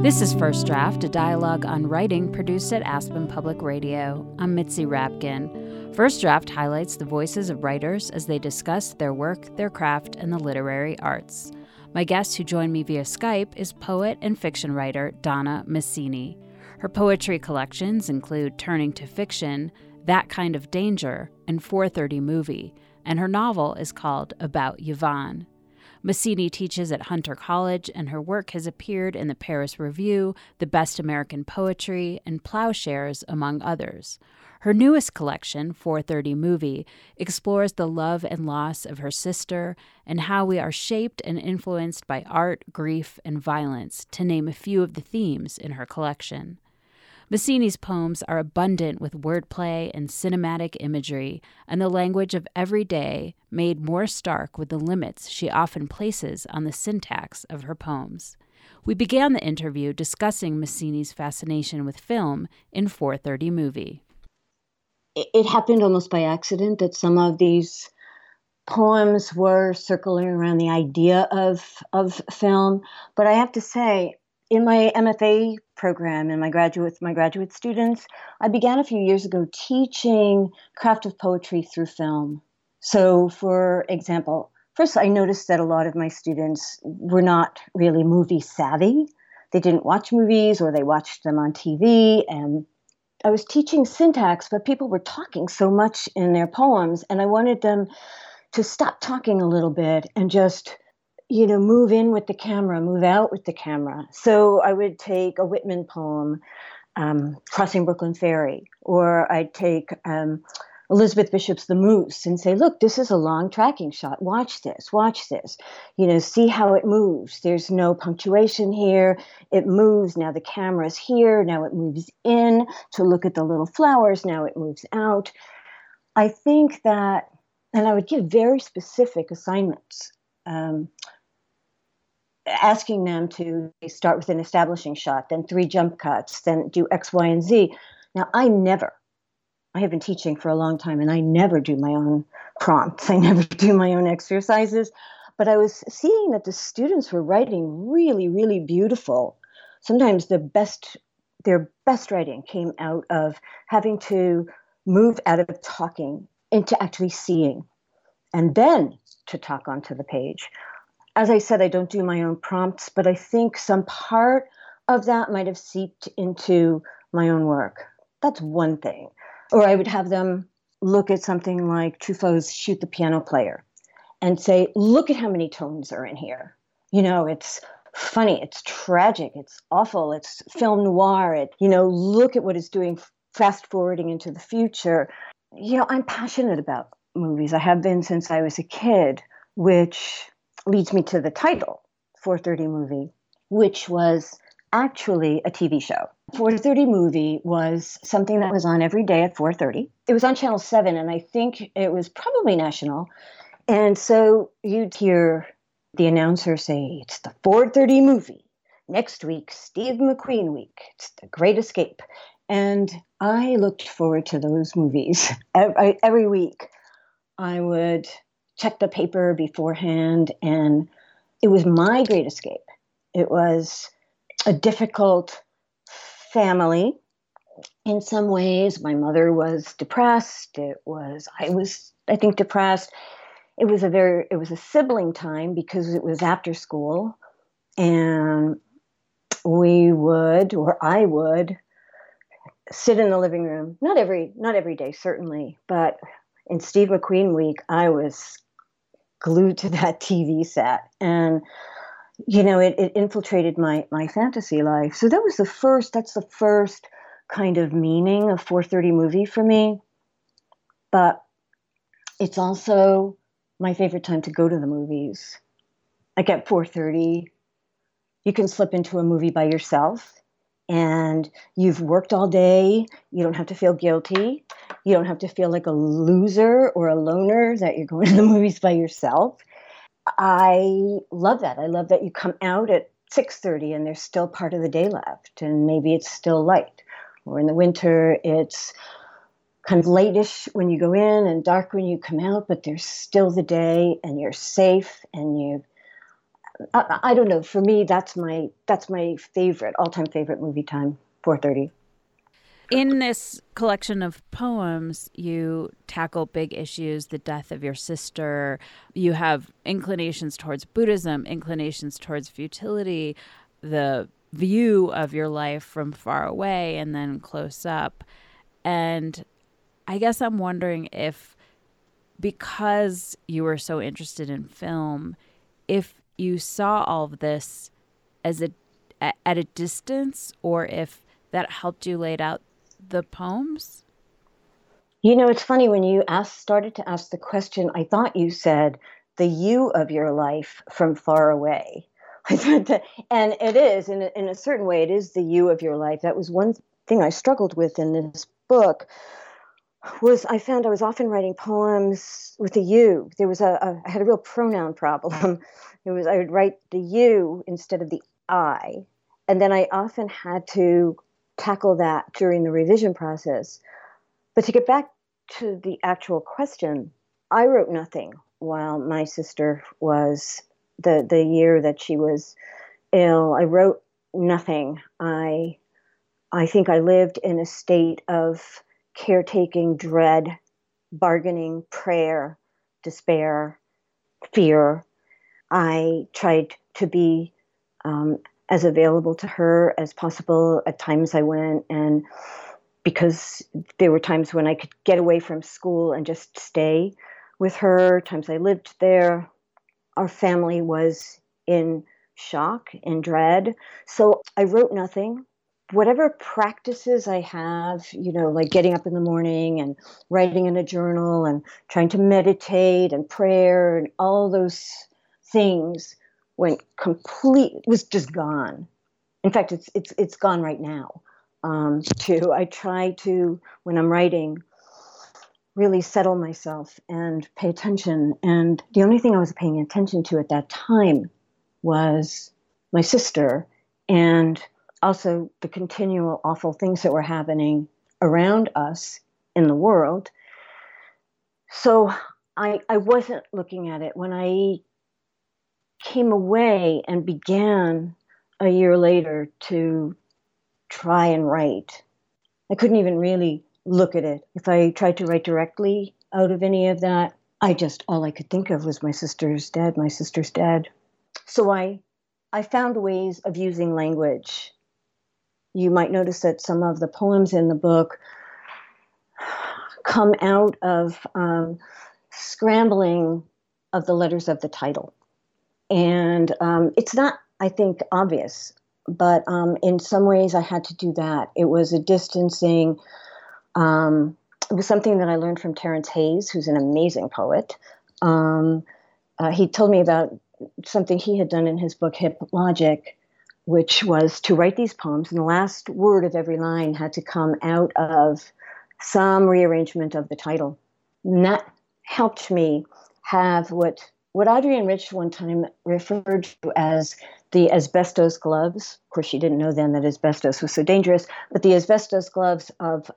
This is First Draft, a dialogue on writing produced at Aspen Public Radio. I'm Mitzi Rapkin. First Draft highlights the voices of writers as they discuss their work, their craft, and the literary arts. My guest who joined me via Skype is poet and fiction writer Donna Massini. Her poetry collections include Turning to Fiction, That Kind of Danger, and 4:30 Movie, and her novel is called About Yvonne. Massini teaches at Hunter College, and her work has appeared in the Paris Review, The Best American Poetry, and Plowshares, among others. Her newest collection, 4:30 Movie, explores the love and loss of her sister and how we are shaped and influenced by art, grief, and violence, to name a few of the themes in her collection. Massini's poems are abundant with wordplay and cinematic imagery, and the language of every day made more stark with the limits she often places on the syntax of her poems. We began the interview discussing Massini's fascination with film in 4:30 Movie. It happened almost by accident that some of these poems were circling around the idea of film, but I have to say, in my MFA program and my graduate students, I began a few years ago teaching craft of poetry through film. So, for example, first I noticed that a lot of my students were not really movie savvy. They didn't watch movies, or they watched them on TV, and I was teaching syntax, but people were talking so much in their poems, and I wanted them to stop talking a little bit and just move in with the camera, move out with the camera. So I would take a Whitman poem, Crossing Brooklyn Ferry, or I'd take Elizabeth Bishop's The Moose and say, look, this is a long tracking shot. Watch this. See how it moves. There's no punctuation here. It moves. Now the camera's here. Now it moves in to look at the little flowers. Now it moves out. I think that, and I would give very specific assignments, asking them to start with an establishing shot, then 3 jump cuts, then do X, Y, and Z. Now, I have been teaching for a long time, and I never do my own prompts. I never do my own exercises. But I was seeing that the students were writing really, really beautiful. Sometimes their best writing came out of having to move out of talking into actually seeing, and then to talk onto the page. As I said, I don't do my own prompts, but I think some part of that might have seeped into my own work. That's one thing. Or I would have them look at something like Truffaut's Shoot the Piano Player and say, look at how many tones are in here. It's funny, it's tragic, it's awful, it's film noir. Look at what it's doing, fast forwarding into the future. I'm passionate about movies. I have been since I was a kid, which leads me to the title, 4:30 Movie, which was actually a TV show. 4:30 Movie was something that was on every day at 4:30. It was on Channel 7, and I think it was probably national. And so you'd hear the announcer say, it's the 4:30 Movie. Next week, Steve McQueen week. It's The Great Escape. And I looked forward to those movies. Every week, I would check the paper beforehand, and it was my great escape. It was a difficult family. In some ways, my mother was depressed. I was, depressed. It was a sibling time because it was after school, and I would sit in the living room, not every day, certainly, but in Steve McQueen week, I was glued to that TV set, and it infiltrated my fantasy life. So that's the first kind of meaning of 4:30 Movie for me. But it's also my favorite time to go to the movies. Like at 4:30, you can slip into a movie by yourself, and you've worked all day. You don't have to feel guilty. You don't have to feel like a loser or a loner that you're going to the movies by yourself. I love that. I love that you come out at 6:30 and there's still part of the day left, and maybe it's still light. Or in the winter, it's kind of late-ish when you go in and dark when you come out, but there's still the day, and you're safe, and I don't know. For me, that's my favorite, all-time favorite movie time, 4:30. In this collection of poems, you tackle big issues, the death of your sister. You have inclinations towards Buddhism, inclinations towards futility, the view of your life from far away and then close up. And I guess I'm wondering if, because you were so interested in film, if you saw all of this as at a distance, or if that helped you lay out the poems? It's funny when you started to ask the question, I thought you said the you of your life from far away. I thought that, and it is, in a certain way, it is the you of your life. That was one thing I struggled with in this book, was I found I was often writing poems with the you. There was I had a real pronoun problem. I would write the you instead of the I. And then I often had to tackle that during the revision process. But to get back to the actual question, I wrote nothing while my sister was the year that she was ill. I wrote nothing. I think I lived in a state of caretaking, dread, bargaining, prayer, despair, fear. I tried to be as available to her as possible. At times I went, and because there were times when I could get away from school and just stay with her, times I lived there. Our family was in shock and dread. So I wrote nothing. Whatever practices I have, like getting up in the morning and writing in a journal and trying to meditate and prayer and all those things was just gone. In fact, it's gone right now. Too. I try to, when I'm writing, really settle myself and pay attention. And the only thing I was paying attention to at that time was my sister, and also the continual awful things that were happening around us in the world. So I wasn't looking at it. When I came away and began a year later to try and write, I couldn't even really look at it. If I tried to write directly out of any of that, all I could think of was my sister's dead. So I found ways of using language. You might notice that some of the poems in the book come out of scrambling of the letters of the title. And it's not, I think, obvious, but in some ways I had to do that. It was a distancing. It was something that I learned from Terence Hayes, who's an amazing poet. He told me about something he had done in his book, Hip Logic, which was to write these poems, and the last word of every line had to come out of some rearrangement of the title. And that helped me have what Adrienne Rich one time referred to as the asbestos gloves. Of course, she didn't know then that asbestos was so dangerous, but the asbestos gloves of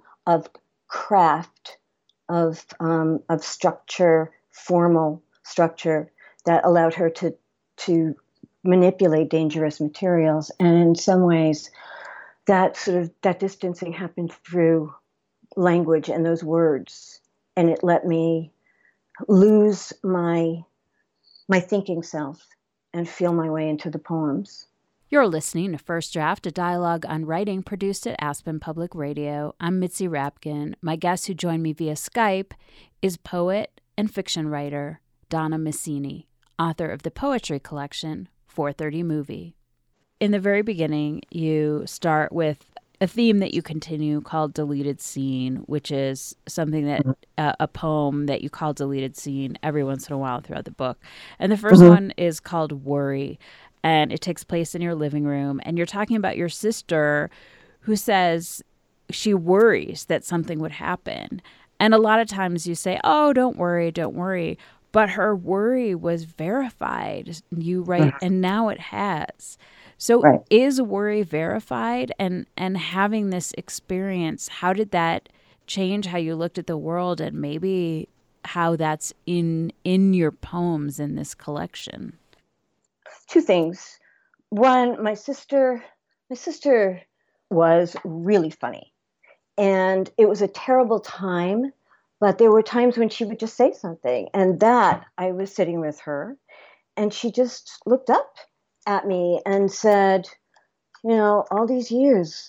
craft, of structure, formal structure, that allowed her to manipulate dangerous materials. And in some ways, that distancing happened through language and those words, and it let me lose my thinking self and feel my way into the poems. You're listening to First Draft, a dialogue on writing produced at Aspen Public Radio. I'm Mitzi Rapkin. My guest who joined me via Skype is poet and fiction writer Donna Massini, author of the poetry collection 4:30 Movie. In the very beginning, you start with a theme that you continue called Deleted Scene, which is something that a poem that you call Deleted Scene every once in a while throughout the book. And the first one is called Worry, and it takes place in your living room. And you're talking about your sister who says she worries that something would happen. And a lot of times you say, oh, don't worry. But her worry was verified. You write, and now it has. So right. Is worry verified? And having this experience, how did that change how you looked at the world, and maybe how that's in your poems in this collection? Two things. One, my sister was really funny, and it was a terrible time, but there were times when she would just say something, and that I was sitting with her, and she just looked up at me and said, all these years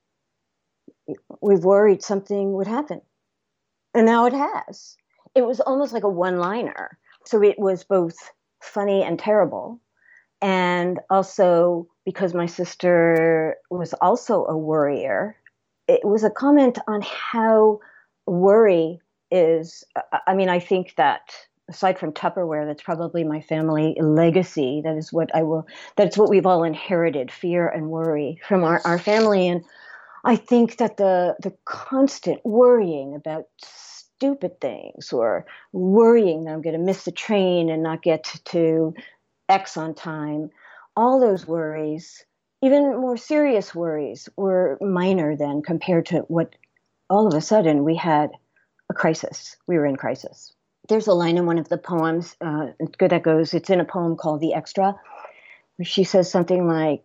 we've worried something would happen, and now it has. It was almost like a one-liner. So it was both funny and terrible. And also, because my sister was also a worrier, it was a comment on how worry is. I mean, I think that aside from Tupperware, that's probably my family legacy. That's what we've all inherited, fear and worry from our family. And I think that the constant worrying about stupid things, or worrying that I'm going to miss the train and not get to X on time, all those worries, even more serious worries, were minor then compared to what all of a sudden we had a crisis. We were in crisis. There's a line in one of the poems it's in a poem called The Extra, where she says something like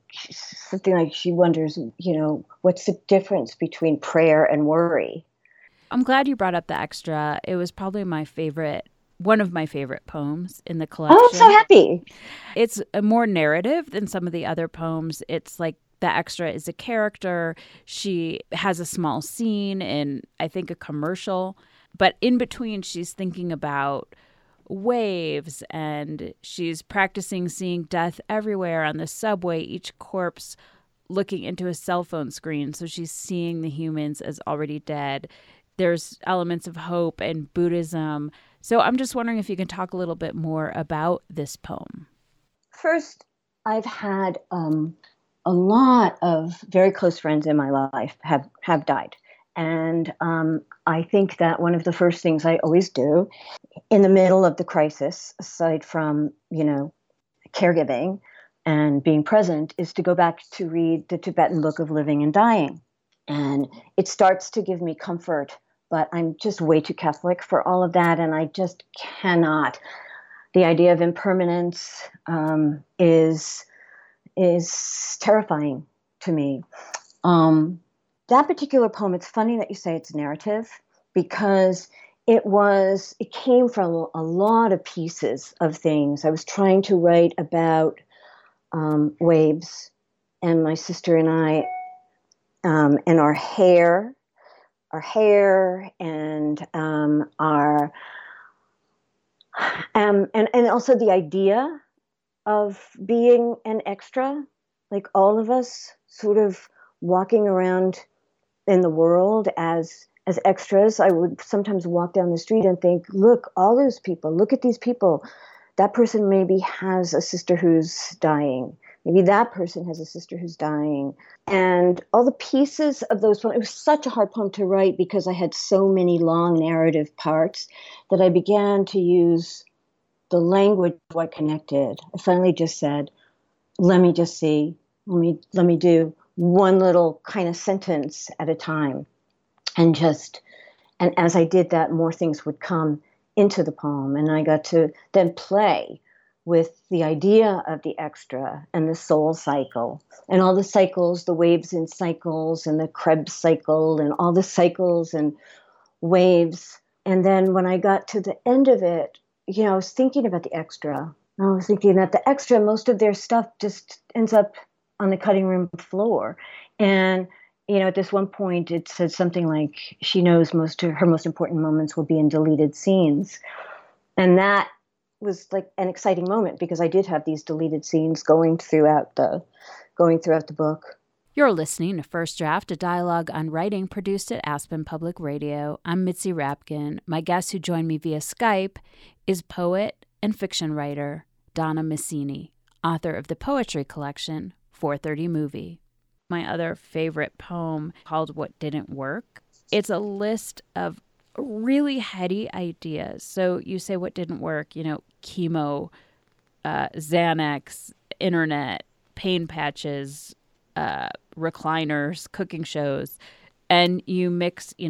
she wonders, what's the difference between prayer and worry? I'm glad you brought up The Extra. It was probably one of my favorite poems in the collection. Oh, I'm so happy. It's a more narrative than some of the other poems. It's like The Extra is a character. She has a small scene in, I think, a commercial. But in between, she's thinking about waves, and she's practicing seeing death everywhere on the subway, each corpse looking into a cell phone screen. So she's seeing the humans as already dead. There's elements of hope and Buddhism. So I'm just wondering if you can talk a little bit more about this poem. First, I've had a lot of very close friends in my life have died. And I think that one of the first things I always do in the middle of the crisis, aside from, caregiving and being present, is to go back to read the Tibetan Book of Living and Dying. And it starts to give me comfort, but I'm just way too Catholic for all of that, and I just cannot. The idea of impermanence is terrifying to me. That particular poem, it's funny that you say it's narrative, because it came from a lot of pieces of things. I was trying to write about waves, and my sister and I, and our hair, and and also the idea of being an extra, like all of us sort of walking around in the world as extras. I would sometimes walk down the street and think, look, all those people, look at these people. That person maybe has a sister who's dying. Maybe that person has a sister who's dying. And all the pieces of those poems, it was such a hard poem to write because I had so many long narrative parts that I began to use the language of what connected. I finally just said, let me just see, let me do one little kind of sentence at a time. And as I did that, more things would come into the poem. And I got to then play with the idea of the extra and the soul cycle and all the cycles, the waves in cycles and the Krebs cycle and all the cycles and waves. And then when I got to the end of it, I was thinking about the extra. I was thinking that the extra, most of their stuff just ends up on the cutting room floor. And, at this one point, it said something like she knows her most important moments will be in deleted scenes. And that was like an exciting moment because I did have these deleted scenes going throughout the book. You're listening to First Draft, a dialogue on writing produced at Aspen Public Radio. I'm Mitzi Rapkin. My guest who joined me via Skype is poet and fiction writer Donna Massini, author of the poetry collection 430 Movie. My other favorite poem, called What Didn't Work, it's a list of really heady ideas. So you say what didn't work, chemo, Xanax, internet, pain patches, recliners, cooking shows, and you mix,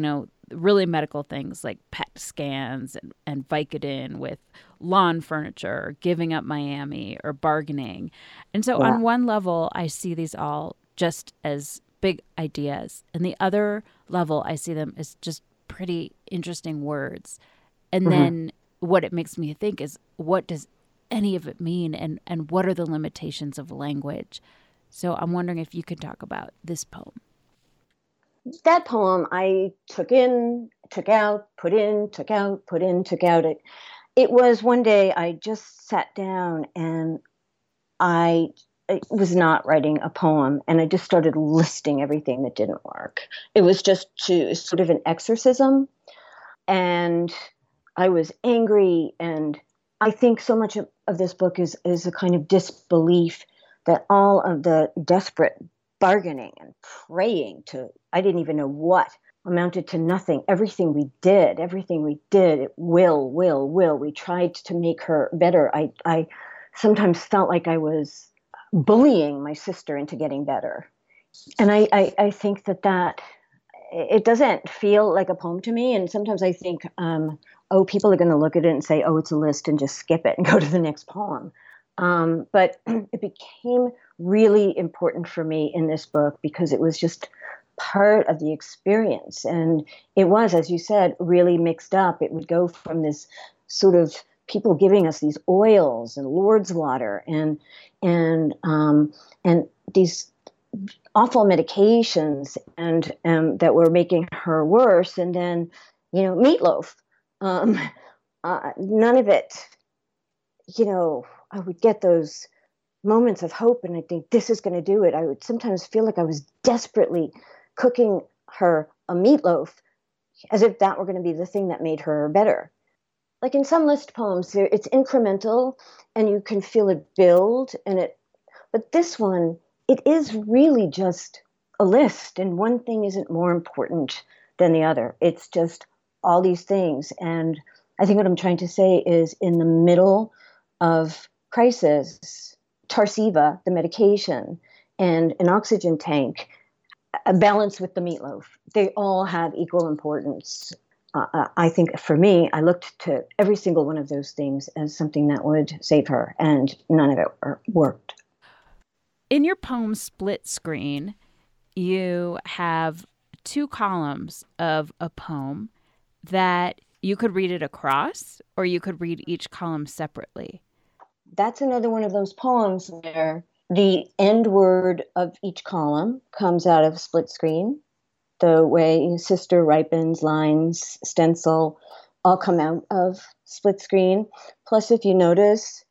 really medical things like PET scans and Vicodin, with lawn furniture, giving up Miami, or bargaining. And so Yeah. on one level, I see these all just as big ideas. And the other level, I see them as just pretty interesting words. And then what it makes me think is, what does any of it mean? And what are the limitations of language? So I'm wondering if you could talk about this poem. That poem I took in, took out, put in, took out, put in, took out. It was one day I just sat down and I was not writing a poem, and I just started listing everything that didn't work. It was just sort of an exorcism, and I was angry. And I think so much of this book is a kind of disbelief that all of the desperate bargaining and praying to, I didn't even know what, amounted to nothing. Everything we did, it will. We tried to make her better. I sometimes felt like I was bullying my sister into getting better. And I think that it doesn't feel like a poem to me. And sometimes I think, people are going to look at it and say, oh, it's a list, and just skip it and go to the next poem. But it became really important for me in this book because it was just part of the experience. And it was, as you said, really mixed up. It would go from this sort of people giving us these oils and Lourdes water and these awful medications and that were making her worse. And then, meatloaf. None of it, I would get those moments of hope and I think this is going to do it. I would sometimes feel like I was desperately cooking her a meatloaf as if that were going to be the thing that made her better. Like in some list poems, it's incremental and you can feel it build but this one, it is really just a list, and one thing isn't more important than the other. It's just all these things. And I think what I'm trying to say is, in the middle of crisis, Tarceva, the medication, and an oxygen tank, a balance with the meatloaf, they all have equal importance. I think for me, I looked to every single one of those things as something that would save her, and none of it worked. In your poem Split Screen, you have 2 columns of a poem that you could read it across, or you could read each column separately. That's another one of those poems where the end word of each column comes out of Split Screen. The way Sister, Ripens, Lines, Stencil all come out of Split Screen. Plus, if you notice,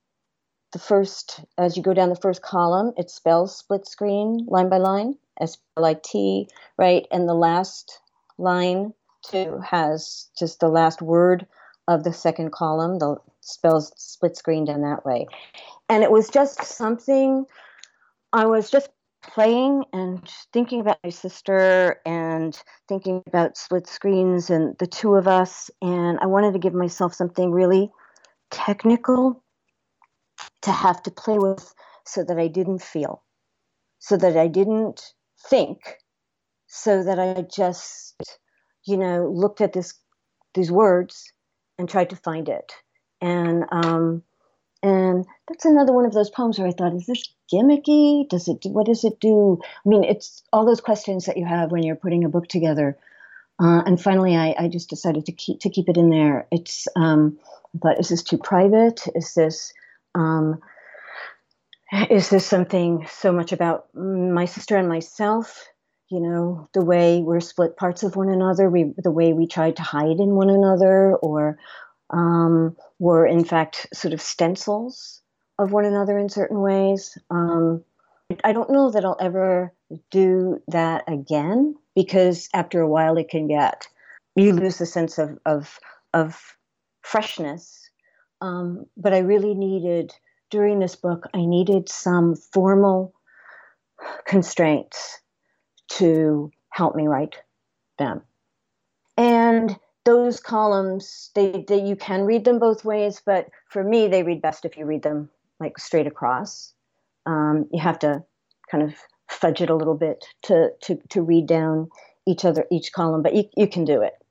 as you go down the first column, it spells Split Screen line by line, SPLIT, right? And the last line too has just the last word of the second column, the spells Split Screen down that way. And it was just something I was just playing and thinking about my sister and thinking about split screens and the two of us. And I wanted to give myself something really technical to have to play with so that I didn't feel, so that I didn't think, so that I just, looked at these words and tried to find it. And that's another one of those poems where I thought, is this gimmicky? What does it do? I mean, it's all those questions that you have when you're putting a book together. And finally, I just decided to keep it in there. It's, I thought, is this too private? Is this something so much about my sister and myself? The way we're split parts of one another, the way we tried to hide in one another, or were in fact sort of stencils of one another in certain ways. I don't know that I'll ever do that again, because after a while you lose the sense of freshness. But I really needed, during this book, I needed some formal constraints to help me write them. And those columns, they you can read them both ways, but for me, they read best if you read them like straight across. You have to kind of fudge it a little bit to read down each column, but you can do it.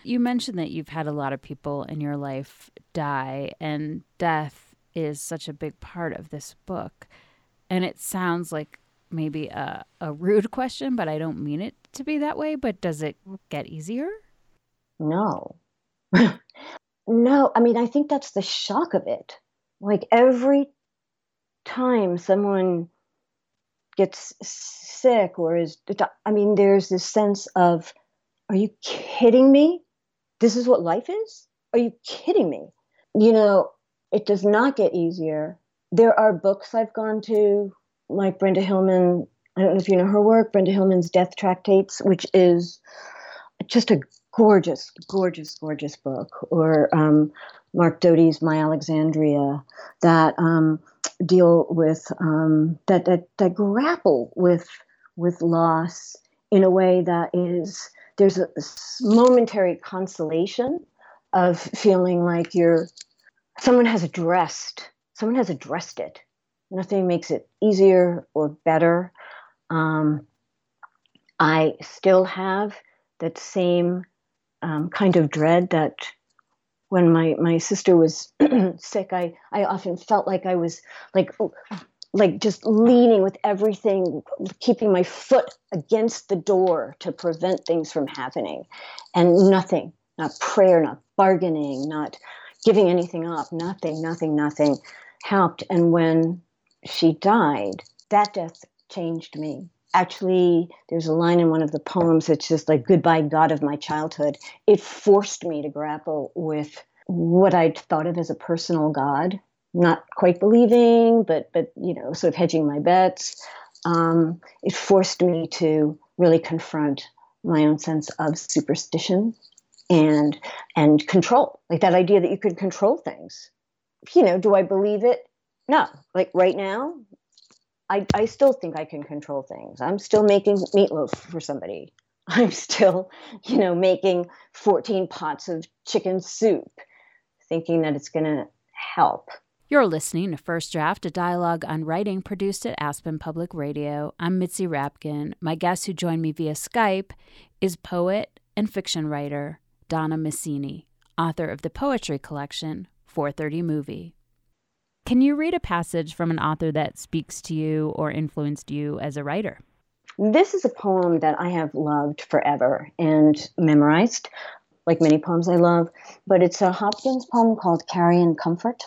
You mentioned that you've had a lot of people in your life die, and death is such a big part of this book. And it sounds like maybe a rude question, but I don't mean it to be that way. But does it get easier? No. No, I mean, I think that's the shock of it. Like every time someone gets sick or there's this sense of, are you kidding me? This is what life is? Are you kidding me? It does not get easier. There are books I've gone to, like Brenda Hillman. I don't know if you know her work, Brenda Hillman's Death Tractates, which is just a gorgeous, gorgeous, gorgeous book. Or Mark Doty's My Alexandria, that deal with that grapple with loss in a way that is, there's a momentary consolation of feeling like someone has addressed it. Nothing makes it easier or better. I still have that same kind of dread that when my sister was sick, I often felt like I was like just leaning with everything, keeping my foot against the door to prevent things from happening. And nothing, not prayer, not bargaining, not giving anything up, nothing helped. And when she died, that death changed me. Actually, there's a line in one of the poems that's just like, "Goodbye, God of my childhood." It forced me to grapple with what I'd thought of as a personal God, not quite believing, but sort of hedging my bets. It forced me to really confront my own sense of superstition and control, like that idea that you could control things. Do I believe it? No. Like right now, I still think I can control things. I'm still making meatloaf for somebody. I'm still, making 14 pots of chicken soup, thinking that it's going to help. You're listening to First Draft, a dialogue on writing produced at Aspen Public Radio. I'm Mitzi Rapkin. My guest who joined me via Skype is poet and fiction writer Donna Massini, author of the poetry collection 430 Movie. Can you read a passage from an author that speaks to you or influenced you as a writer? This is a poem that I have loved forever and memorized, like many poems I love, but it's a Hopkins poem called Carrion Comfort.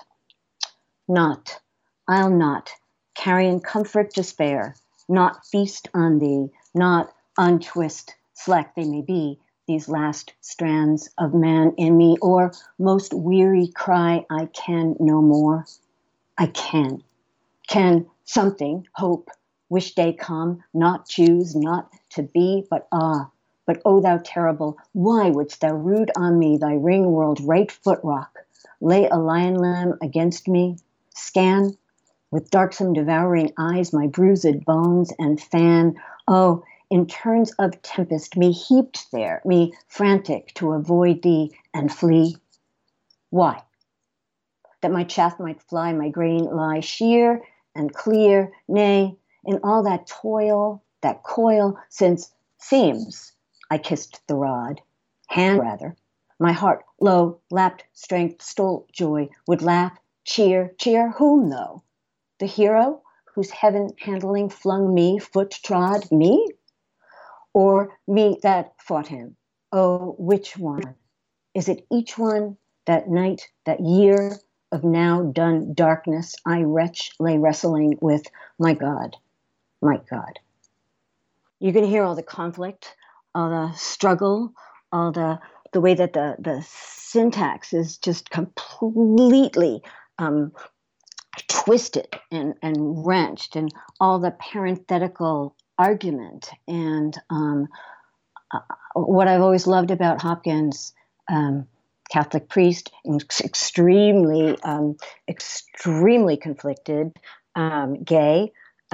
I'll not carry in comfort despair, not feast on thee, not untwist, slack they may be, these last strands of man in me, or most weary cry, I can no more. I can something, hope, wish day come, not choose, not to be, but oh thou terrible, why wouldst thou root on me thy ring world right foot rock, lay a lion lamb against me, scan with darksome devouring eyes my bruised bones, and fan, in turns of tempest, me heaped there, me frantic to avoid thee and flee? Why? That my chaff might fly, my grain lie sheer and clear, nay, in all that toil, that coil, since seems I kissed the rod, hand rather, my heart, low, lapped strength, stole joy, would laugh, cheer whom though? The hero whose heaven handling flung me, foot trod me? Or me that fought him? Oh, which one? Is it each one, that night, that year of now done darkness, I wretch lay wrestling with my God, my God? You're going to hear all the conflict, all the struggle, all the way that the syntax is just completely twisted and wrenched, and all the parenthetical argument. And what I've always loved about Hopkins, Catholic priest, extremely conflicted, gay,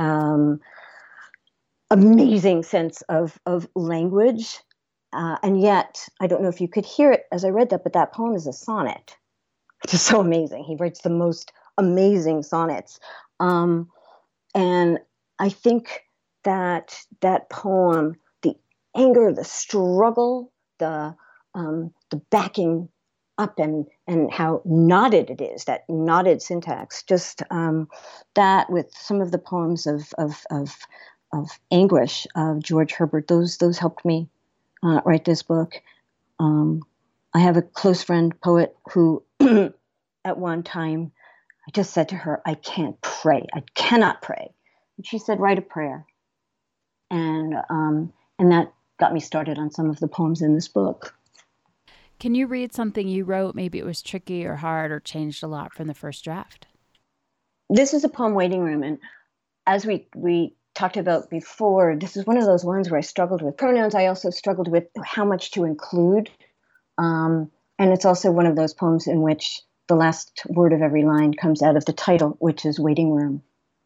amazing sense of language. And yet, I don't know if you could hear it as I read that, but that poem is a sonnet, which is so amazing. He writes the most amazing sonnets. And I think that poem, the anger, the struggle, the the backing up and how knotted it is, that knotted syntax. Just that with some of the poems of anguish of George Herbert, those helped me write this book. I have a close friend poet who at one time I just said to her, I can't pray. I cannot pray. And she said, write a prayer. And that got me started on some of the poems in this book. Can you read something you wrote? Maybe it was tricky or hard or changed a lot from the first draft. This is a poem, Waiting Room. And as we talked about before, this is one of those ones where I struggled with pronouns. I also struggled with how much to include. And it's also one of those poems in which the last word of every line comes out of the title, which is Waiting Room.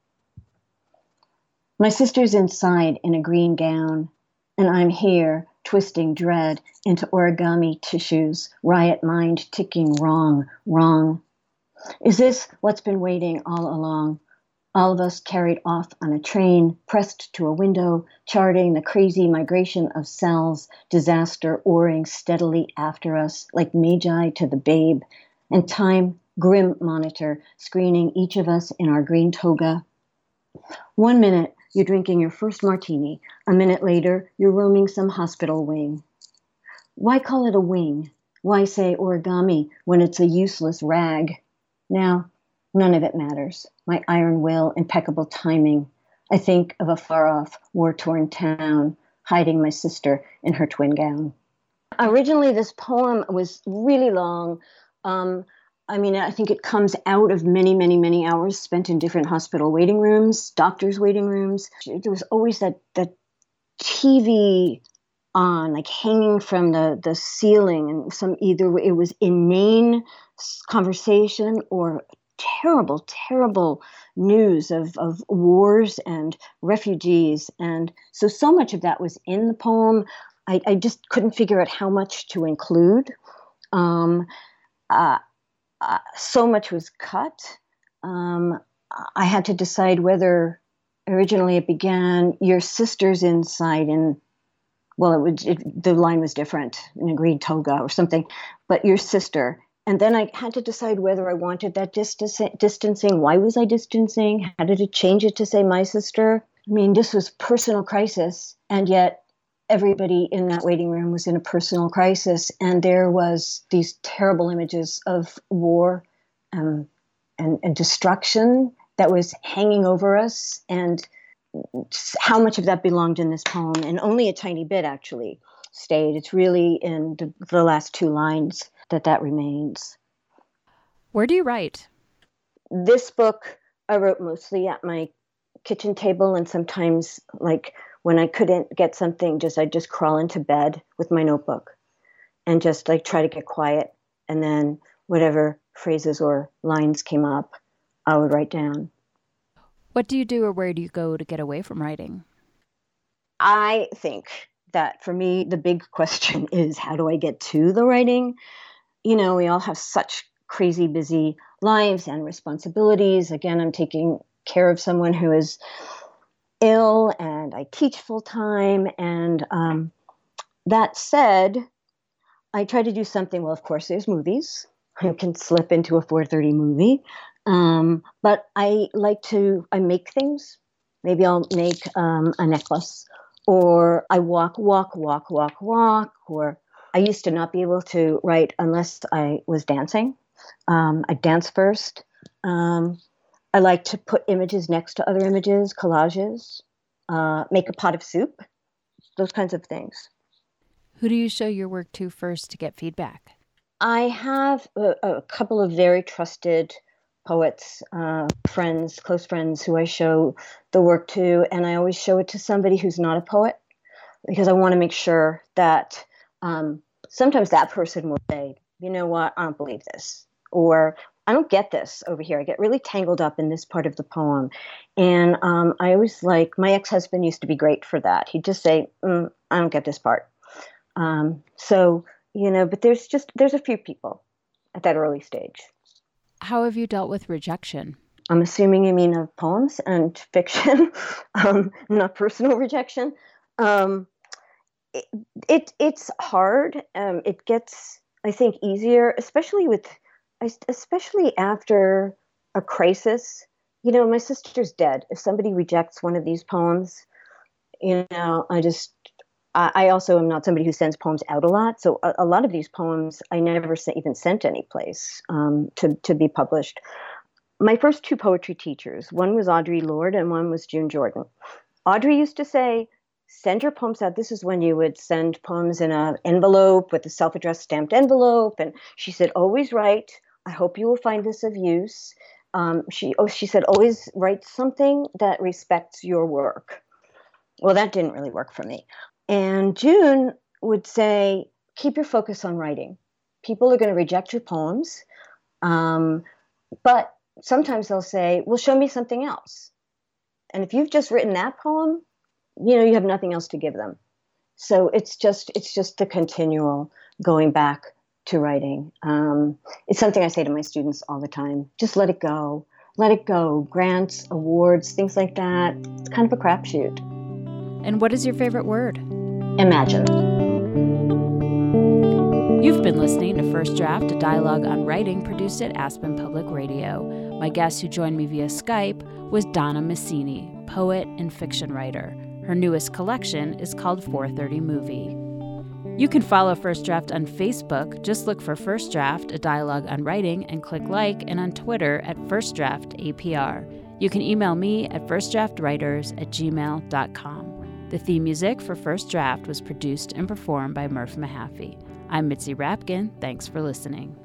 My sister's inside in a green gown, and I'm here, twisting dread into origami tissues, riot mind ticking wrong, wrong. Is this what's been waiting all along? All of us carried off on a train, pressed to a window, charting the crazy migration of cells, disaster oaring steadily after us, like magi to the babe, and time, grim monitor, screening each of us in our green toga. 1 minute, you're drinking your first martini. A minute later, you're roaming some hospital wing. Why call it a wing? Why say origami when it's a useless rag? Now, none of it matters. My iron will, impeccable timing. I think of a far-off, war-torn town, hiding my sister in her twin gown. Originally, this poem was really long. I think it comes out of many, many, many hours spent in different hospital waiting rooms, doctors' waiting rooms. There was always that TV on, like hanging from the ceiling, and either it was inane conversation or terrible, terrible news of wars and refugees. And so much of that was in the poem. I just couldn't figure out how much to include. So much was cut. I had to decide whether originally it began, your sister's inside in, the line was different, in a green toga or something, but your sister. And then I had to decide whether I wanted that distancing. Why was I distancing? How did it change it to say my sister? I mean, this was personal crisis, and yet everybody in that waiting room was in a personal crisis, and there was these terrible images of war and destruction that was hanging over us, and how much of that belonged in this poem, and only a tiny bit actually stayed. It's really in the last two lines that remains. Where do you write? This book I wrote mostly at my kitchen table, and sometimes like when I couldn't get something, I'd just crawl into bed with my notebook and just like try to get quiet. And then whatever phrases or lines came up, I would write down. What do you do, or where do you go to get away from writing? I think that for me, the big question is, how do I get to the writing? You know, we all have such crazy busy lives and responsibilities. Again, I'm taking care of someone who is ill, and I teach full time. And that said, I try to do something. Well, of course, there's movies. I can slip into a 4:30 movie. But I make things. Maybe I'll make a necklace, or I walk, or I used to not be able to write unless I was dancing. I dance first. I like to put images next to other images, collages, make a pot of soup, those kinds of things. Who do you show your work to first to get feedback? I have a couple of very trusted poets, friends, close friends who I show the work to, and I always show it to somebody who's not a poet, because I want to make sure that sometimes that person will say, you know what, I don't believe this, or I don't get this over here. I get really tangled up in this part of the poem. And I always my ex-husband used to be great for that. He'd just say, I don't get this part. But there's a few people at that early stage. How have you dealt with rejection? I'm assuming you mean of poems and fiction, not personal rejection. It's hard. It gets I think, easier, especially after a crisis. My sister's dead. If somebody rejects one of these poems, I also am not somebody who sends poems out a lot. So a lot of these poems I never even sent any place to be published. My first two poetry teachers, one was Audre Lorde and one was June Jordan. Audre used to say, send your poems out. This is when you would send poems in an envelope with a self-addressed stamped envelope. And she said, always write. I hope you will find this of use. She said, always write something that respects your work. Well, that didn't really work for me. And June would say, keep your focus on writing. People are going to reject your poems. But sometimes they'll say, well, show me something else. And if you've just written that poem, you have nothing else to give them. So it's just the continual going back to writing. It's something I say to my students all the time. Just let it go. Let it go. Grants, awards, things like that. It's kind of a crapshoot. And what is your favorite word? Imagine. You've been listening to First Draft, a dialogue on writing produced at Aspen Public Radio. My guest who joined me via Skype was Donna Massini, poet and fiction writer. Her newest collection is called 430 Movie. You can follow First Draft on Facebook. Just look for First Draft, a dialogue on writing, and click like, and on Twitter at First Draft APR. You can email me at firstdraftwriters@gmail.com. The theme music for First Draft was produced and performed by Murph Mahaffey. I'm Mitzi Rapkin. Thanks for listening.